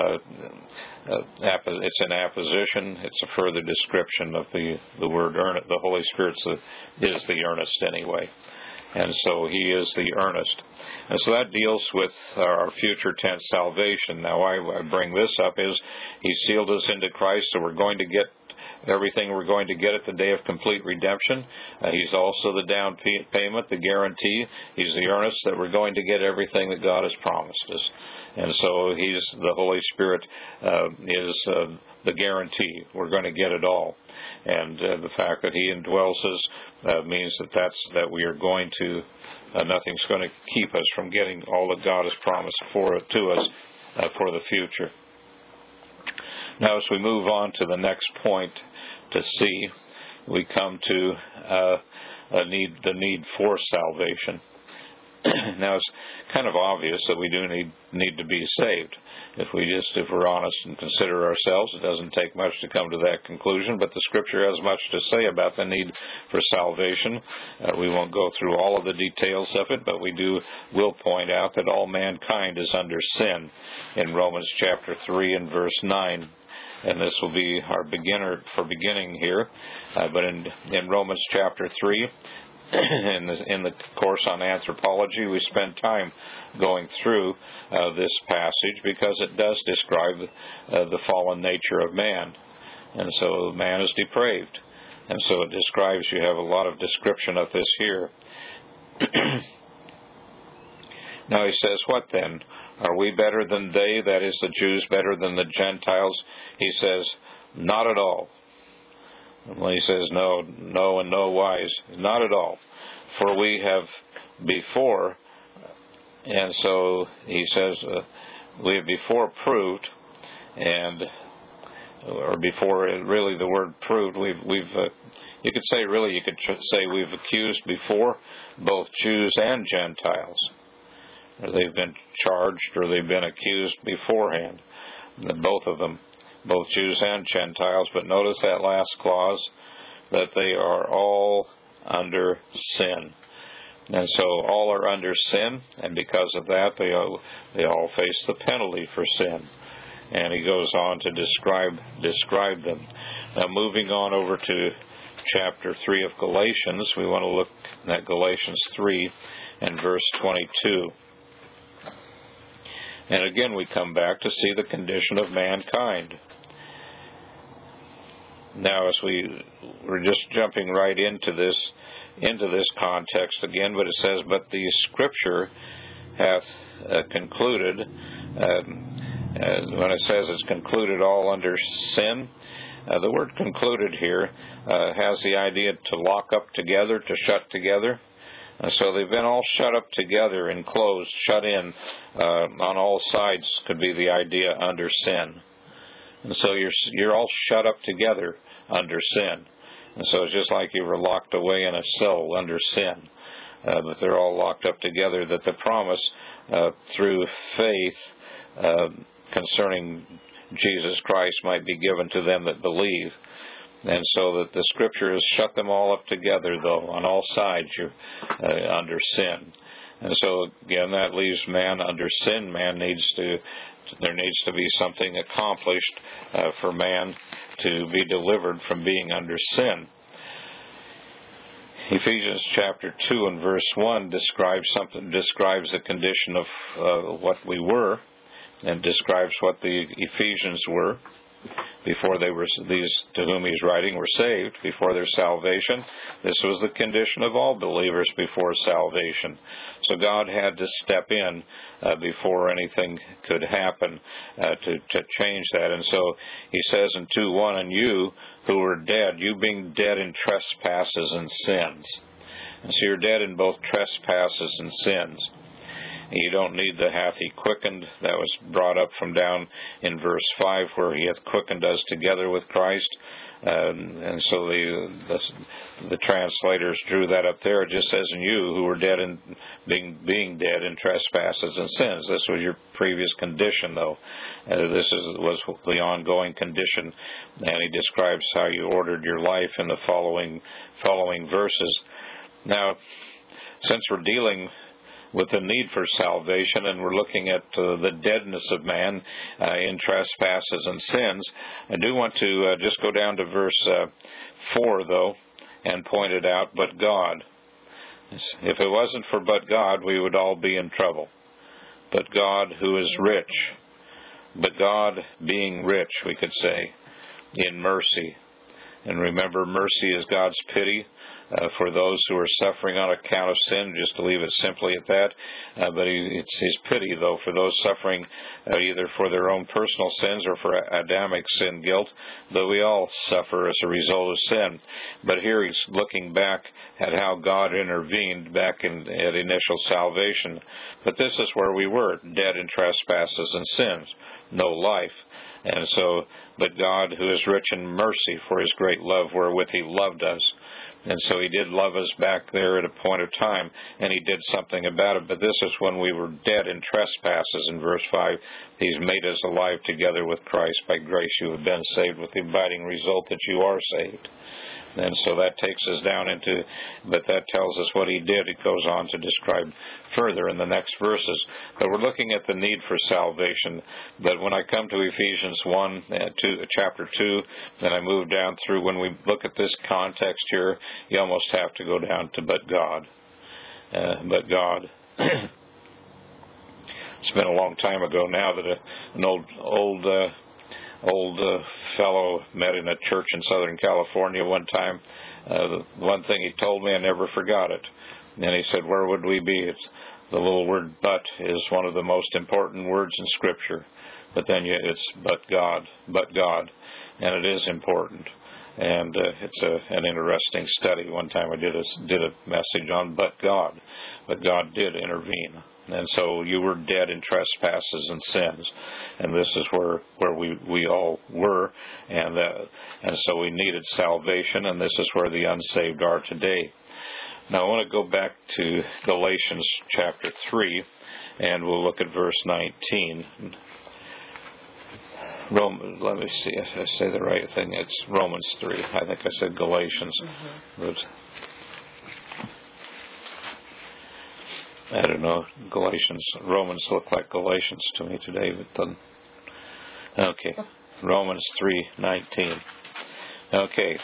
it's an apposition. It's a further description of the word earnest. The Holy Spirit is the earnest anyway. And so He is the earnest. And so that deals with our future tense salvation. Now, why I bring this up is He sealed us into Christ, so we're going to get everything we're going to get at the day of complete redemption. He's also the down payment, the guarantee. He's the earnest that we're going to get everything that God has promised us. And so the Holy Spirit is the guarantee. We're going to get it all. And the fact that He indwells us means that we are going to, nothing's going to keep us from getting all that God has promised to us for the future. Now, as we move on to the next point to see, we come to the need for salvation. Now, it's kind of obvious that we do need to be saved. If we're honest and consider ourselves, it doesn't take much to come to that conclusion, but the Scripture has much to say about the need for salvation. We won't go through all of the details of it, but will point out that all mankind is under sin in Romans chapter 3 and verse 9. And this will be our beginning here. But in Romans chapter 3, in the course on anthropology, we spend time going through this passage because it does describe the fallen nature of man. And so man is depraved. And so it describes, you have a lot of description of this here. Now he says, what then? Are we better than they, that is the Jews, better than the Gentiles? He says, not at all. And when he says no and no wise, not at all. For we have before, and so he says, we have before proved, or before, really the word proved, you could say we've accused before both Jews and Gentiles. Or they've been charged or they've been accused beforehand. Both of them, both Jews and Gentiles. But notice that last clause, that they are all under sin. And so all are under sin, and because of that they all face the penalty for sin. And he goes on to describe them. Now moving on over to chapter 3 of Galatians, we want to look at Galatians 3 and verse 22. And again we come back to see the condition of mankind. Now as we're just jumping right into this context again, but it says, but the Scripture hath concluded, when it says it's concluded all under sin, the word concluded here has the idea to lock up together, to shut together. So they've been all shut up together, enclosed, shut in on all sides could be the idea under sin. And so you're all shut up together under sin. And so it's just like you were locked away in a cell under sin. But they're all locked up together, that the promise through faith concerning Jesus Christ might be given to them that believe. And so that the Scripture has shut them all up together, though, on all sides you're under sin. And so, again, that leaves man under sin. There needs to be something accomplished for man to be delivered from being under sin. Ephesians chapter 2 and verse 1 describes the condition of what we were, and describes what the Ephesians were before these to whom he's writing were saved, before their salvation. This was the condition of all believers before salvation. So God had to step in before anything could happen to change that. And so he says in 2:1, and you who were dead, you being dead in trespasses and sins. And so you're dead in both trespasses and sins. You don't need the hath he quickened. That was brought up from down in verse 5, where he hath quickened us together with Christ. And so the translators drew that up there. It just says, in you who were dead in being dead in trespasses and sins. This was your previous condition, though. This was the ongoing condition. And he describes how you ordered your life in the following verses. Now, since we're dealing with the need for salvation, and we're looking at the deadness of man in trespasses and sins, I do want to just go down to verse 4, though, and point it out, but God. If it wasn't for but God, we would all be in trouble. But God who is rich, but God being rich, we could say, in mercy. And remember, mercy is God's pity for those who are suffering on account of sin, just to leave it simply at that. But it's his pity, though, for those suffering either for their own personal sins or for Adamic sin guilt, though we all suffer as a result of sin. But here he's looking back at how God intervened back at initial salvation. But this is where we were, dead in trespasses and sins, no life. And so, but God, who is rich in mercy for his great love wherewith he loved us. And so he did love us back there at a point of time, and he did something about it. But this is when we were dead in trespasses. In verse 5, he's made us alive together with Christ. By grace you have been saved, with the abiding result that you are saved. And so that takes us down into, but that tells us what he did. It goes on to describe further in the next verses. But we're looking at the need for salvation. But when I come to Ephesians 1, chapter 2, then I move down through, when we look at this context here, you almost have to go down to but God. But God. It's been a long time ago now that an old fellow met in a church in Southern California one time. The one thing he told me, I never forgot it. And he said, where would we be? the little word "but" is one of the most important words in Scripture. But then it's "but God," and it is important. And it's an interesting study. One time I did a message on "but God," but God did intervene. And so you were dead in trespasses and sins, and this is where we all were, and so we needed salvation, and this is where the unsaved are today. Now I want to go back to Galatians chapter 3, and we'll look at verse 19. Let me see if I say the right thing. It's Romans 3. I think I said Galatians. But I don't know. Romans look like Galatians to me today, but then. Okay. Romans 3:19. Okay.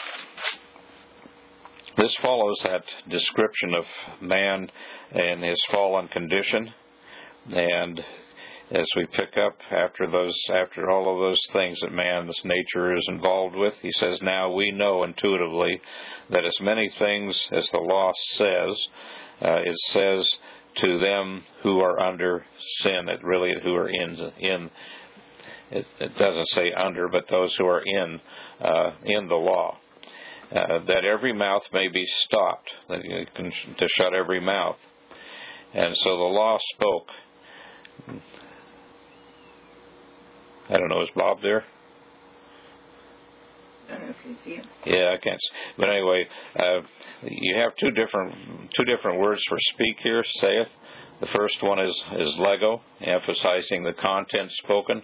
This follows that description of man and his fallen condition, and as we pick up after all of those things that man's nature is involved with, he says, "Now we know intuitively that as many things as the law says, it says to them who are under sin." It really who are in. It doesn't say under, but those who are in the law, that every mouth may be stopped, to shut every mouth. And so the law spoke. I don't know, is Bob there? I don't know if you see him. Yeah, I can't. But anyway, you have two different words for speak here. Saith. The first one is lego, emphasizing the content spoken.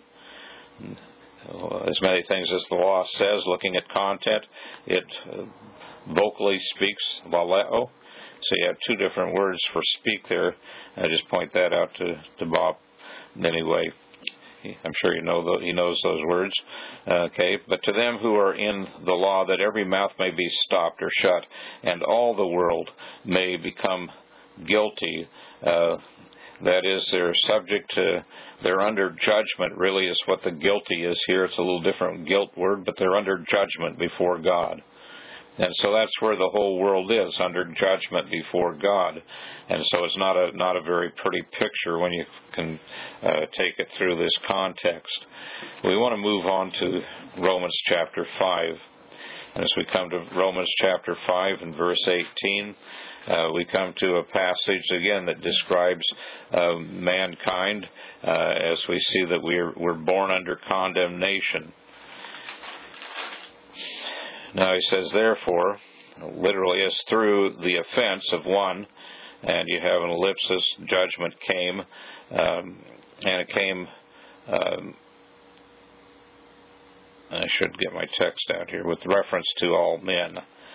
As many things as the law says, looking at content, it vocally speaks, laleo. So you have two different words for speak there. I just point that out to Bob. Anyway, I'm sure he knows those words. Okay, but to them who are in the law, that every mouth may be stopped or shut, and all the world may become guilty. That is, they're subject to, they're under judgment, really is what the guilty is here. It's a little different guilt word, but they're under judgment before God. And so that's where the whole world is, under judgment before God. And so it's not a very pretty picture when you can take it through this context. We want to move on to Romans chapter 5. And as we come to Romans chapter 5 and verse 18, we come to a passage again that describes mankind as we see that we're born under condemnation. Now he says, therefore, literally as through the offense of one, and you have an ellipsis, judgment came, and it came, I should get my text out here, with reference to all men.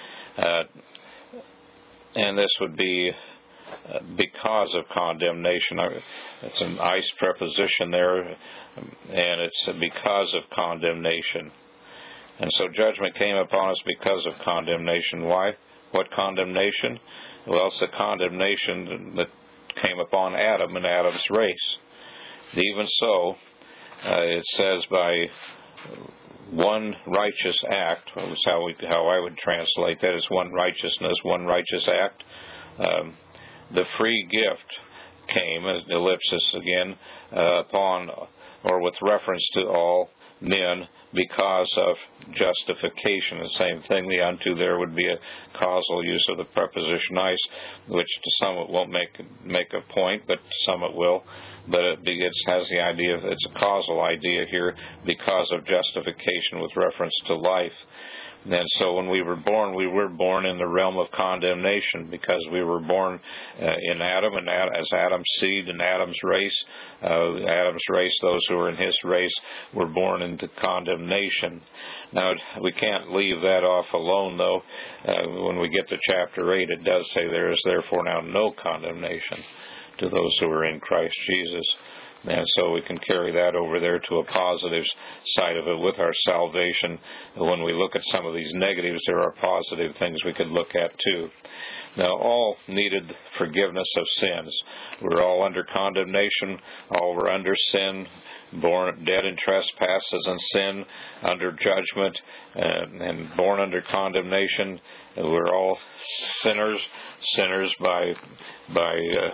And this would be because of condemnation. It's an ice preposition there, and it's because of condemnation. And so judgment came upon us because of condemnation. Why? What condemnation? Well, it's the condemnation that came upon Adam and Adam's race. Even so, it says by one righteous act, was how I would translate that, is one righteousness, one righteous act. The free gift came, as ellipsis again, upon or with reference to all men because of justification. The same thing, the unto there would be a causal use of the preposition ice, which to some it won't make a point, but to some it will. But it has the idea, it's a causal idea here, because of justification with reference to life. And so when we were born in the realm of condemnation because we were born in Adam, and as Adam's seed and Adam's race, those who were in his race were born into condemnation. Now, we can't leave that off alone, though. When we get to chapter 8, it does say there is therefore now no condemnation to those who are in Christ Jesus. And so we can carry that over there to a positive side of it with our salvation. When we look at some of these negatives, there are positive things we could look at too. Now, all needed forgiveness of sins. We're all under condemnation. All were under sin, born dead in trespasses and sin, under judgment, and born under condemnation. We're all sinners by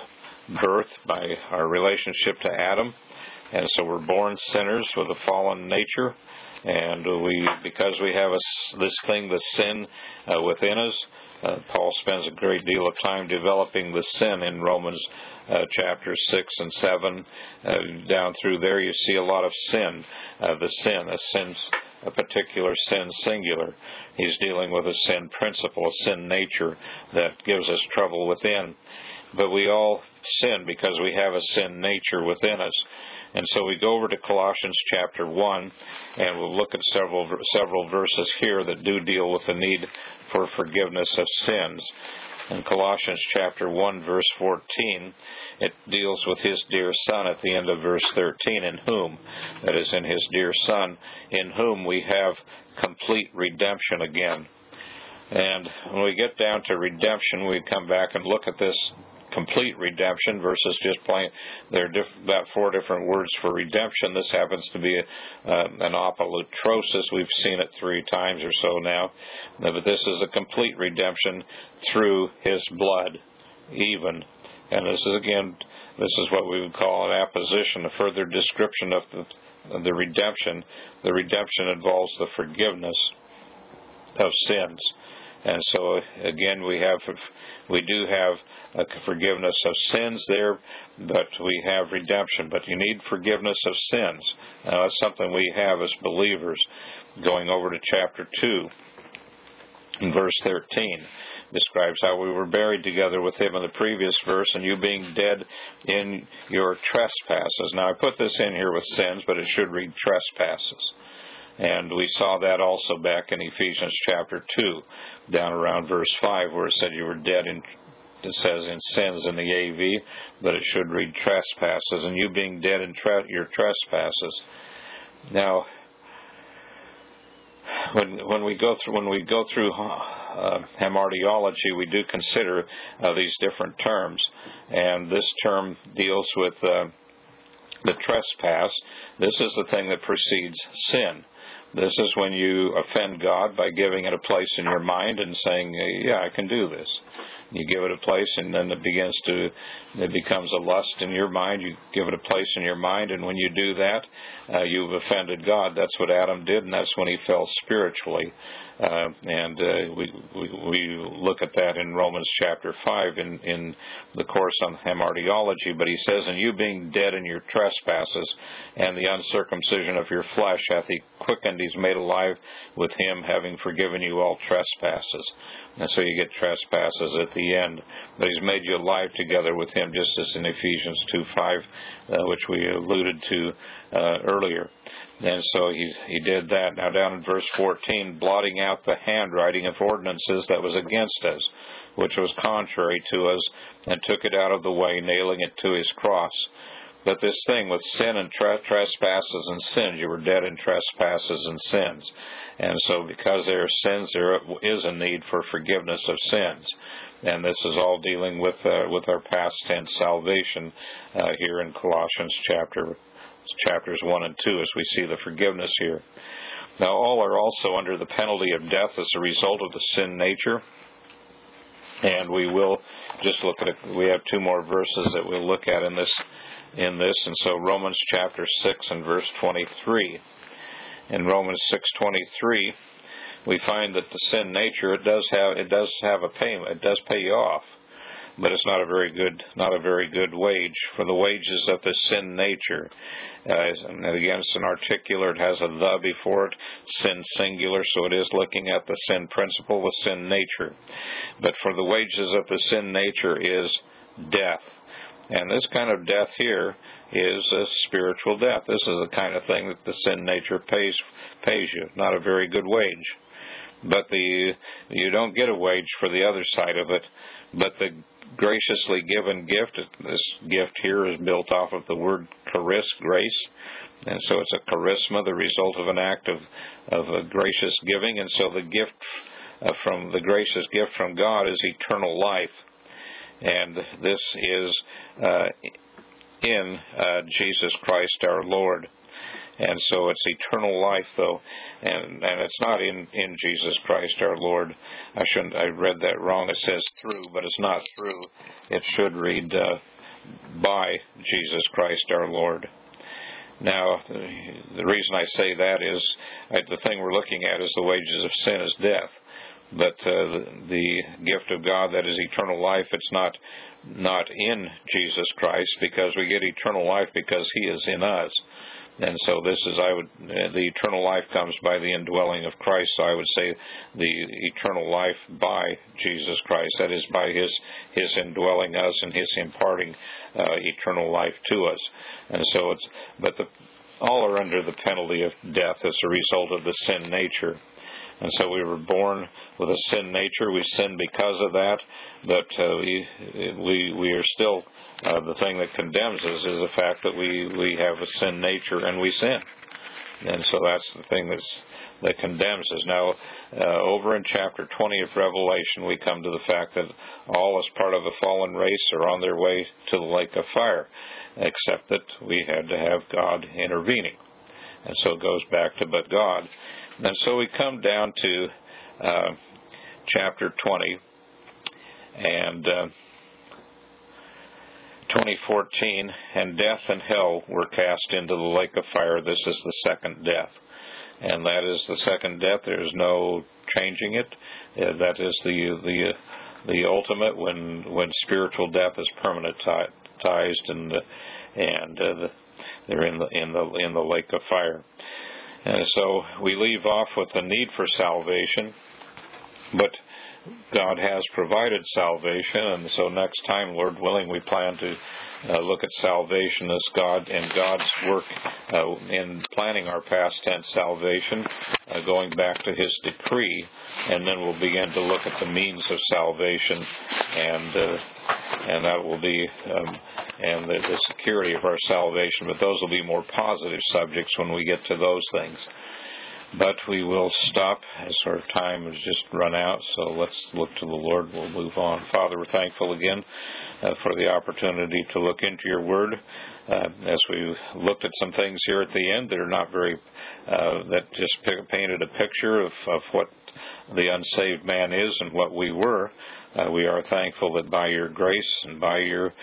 birth by our relationship to Adam. And so we're born sinners with a fallen nature. And because we have this thing, the sin within us, Paul spends a great deal of time developing the sin in Romans chapter 6 and 7. Down through there you see a lot of sin. A particular sin, singular. He's dealing with a sin principle, a sin nature that gives us trouble within. But we all sin because we have a sin nature within us. And so we go over to Colossians chapter 1, and we'll look at several verses here that do deal with the need for forgiveness of sins. In Colossians chapter 1, verse 14, it deals with His dear Son at the end of verse 13, in whom, that is, in His dear Son, in whom we have complete redemption again. And when we get down to redemption, we come back and look at this complete redemption versus just plain. There are about 4 different words for redemption. This happens to be an apolutrosis. We've seen it 3 times or so now. But this is a complete redemption through His blood, even. And this is what we would call an apposition, a further description of the redemption. The redemption involves the forgiveness of sins. And so, again, we do have a forgiveness of sins there, but we have redemption. But you need forgiveness of sins. Now, that's something we have as believers. Going over to chapter 2, in verse 13, describes how we were buried together with Him in the previous verse, and you being dead in your trespasses. Now, I put this in here with sins, but it should read trespasses. And we saw that also back in Ephesians chapter 2, down around verse 5, where it said you were dead in, it says in sins in the AV, but it should read trespasses, and you being dead in your trespasses. Now, when we go through hamartiology, we do consider these different terms, and this term deals with the trespass. This is the thing that precedes sin. This is when you offend God by giving it a place in your mind and saying, yeah, I can do this. You give it a place, and then it becomes a lust in your mind. You give it a place in your mind, and when you do that, you've offended God. That's what Adam did, and that's when he fell spiritually. We look at that in Romans chapter 5 in the course on hamartiology. But he says, and you being dead in your trespasses and the uncircumcision of your flesh hath He quickened, He's made alive with Him, having forgiven you all trespasses. And so you get trespasses at the end. But He's made you alive together with Him, just as in Ephesians 2:5, which we alluded to earlier. And so he did that. Now down in verse 14, blotting out the handwriting of ordinances that was against us, which was contrary to us, and took it out of the way, nailing it to His cross. But this thing with sin and trespasses and sins, you were dead in trespasses and sins. And so because there are sins, there is a need for forgiveness of sins. And this is all dealing with our past tense salvation here in Colossians chapters 1 and 2, as we see the forgiveness here. Now all are also under the penalty of death as a result of the sin nature. And we will just look at it. We have 2 more verses that we'll look at in this. And so Romans chapter 6 and verse 23. In Romans 6:23, we find that the sin nature, it does have a payment. It does pay you off, but it's not a very good wage. For the wages of the sin nature, and again, it's an articular. It has a the before it, sin singular, so it is looking at the sin principle, the sin nature. But for the wages of the sin nature is death. And this kind of death here is a spiritual death. This is the kind of thing that the sin nature pays you. Not a very good wage. But you don't get a wage for the other side of it. But the graciously given gift, this gift here is built off of the word charis, grace. And so it's a charisma, the result of an act of a gracious giving. And so the gift from the gracious gift from God is eternal life. And this is in Jesus Christ our Lord. And so it's eternal life, though, and it's not in Jesus Christ our Lord. I read that wrong. It says through, but it's not through. It should read by Jesus Christ our Lord. Now, the reason I say that is the thing we're looking at is the wages of sin is death. But the gift of God, that is eternal life, it's not in Jesus Christ, because we get eternal life because He is in us. And so the eternal life comes by the indwelling of Christ. So I would say the eternal life by Jesus Christ. That is by His indwelling us and His imparting eternal life to us. And so all are under the penalty of death as a result of the sin nature. And so we were born with a sin nature. We sin because of that, but we are still, the thing that condemns us is the fact that we have a sin nature and we sin. And so that's the thing that condemns us. Now, over in chapter 20 of Revelation, we come to the fact that all as part of a fallen race are on their way to the lake of fire, except that we had to have God intervening. And so it goes back to but God. And so we come down to chapter 20 and 20:14, and death and hell were cast into the lake of fire. This is the second death. And that is the second death. There's no changing it. That is the ultimate when spiritual death is permanentized and they're in the lake of fire. And so we leave off with the need for salvation, but God has provided salvation, and so next time, Lord willing, we plan to look at salvation as God and God's work in planning our past tense salvation, going back to His decree, and then we'll begin to look at the means of salvation, and that will be and the security of our salvation. But those will be more positive subjects when we get to those things. But we will stop as our time has just run out, so let's look to the Lord. We'll move on. Father, we're thankful again for the opportunity to look into your Word. As we looked at some things here at the end that are not very, that just painted a picture of what the unsaved man is and what we were. We are thankful that by your grace and by your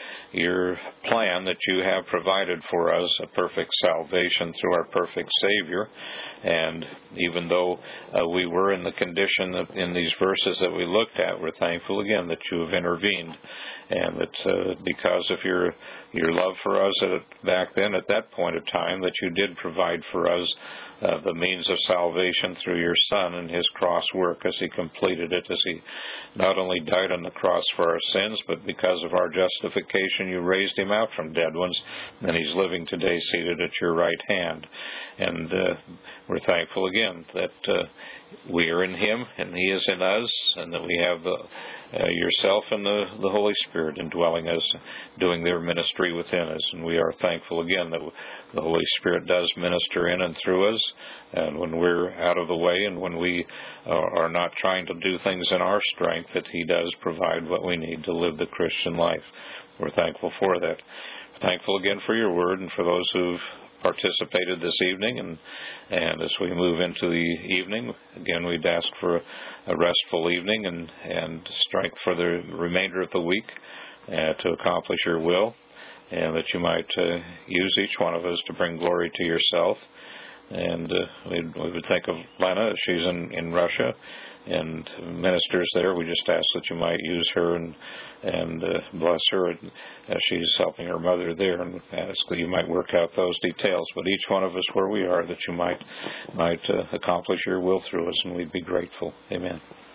plan that you have provided for us a perfect salvation through our perfect Savior. And even though we were in the condition in these verses that we looked at, we're thankful again that you have intervened, and that because of your love for us back then at that point of time, that you did provide for us the means of salvation through your Son and His cross work as He completed it, as He not only died on the cross for our sins, but because of our justification, you raised Him out from dead ones, and He's living today seated at your right hand. And we're thankful again that we are in Him and He is in us, and that we have yourself and the Holy Spirit indwelling us, doing their ministry within us. And we are thankful again that the Holy Spirit does minister in and through us, and when we're out of the way and when we are not trying to do things in our strength, that He does provide what we need to live the Christian life. We're thankful for that. Thankful again for your Word and for those who've participated this evening, and as we move into the evening, again we'd ask for a restful evening and strength for the remainder of the week to accomplish your will, and that you might use each one of us to bring glory to yourself. And we would think of Lena, she's in Russia and ministers there. We just ask that you might use her and bless her as she's helping her mother there, and ask that you might work out those details. But each one of us where we are, that you might accomplish your will through us, and we'd be grateful. Amen.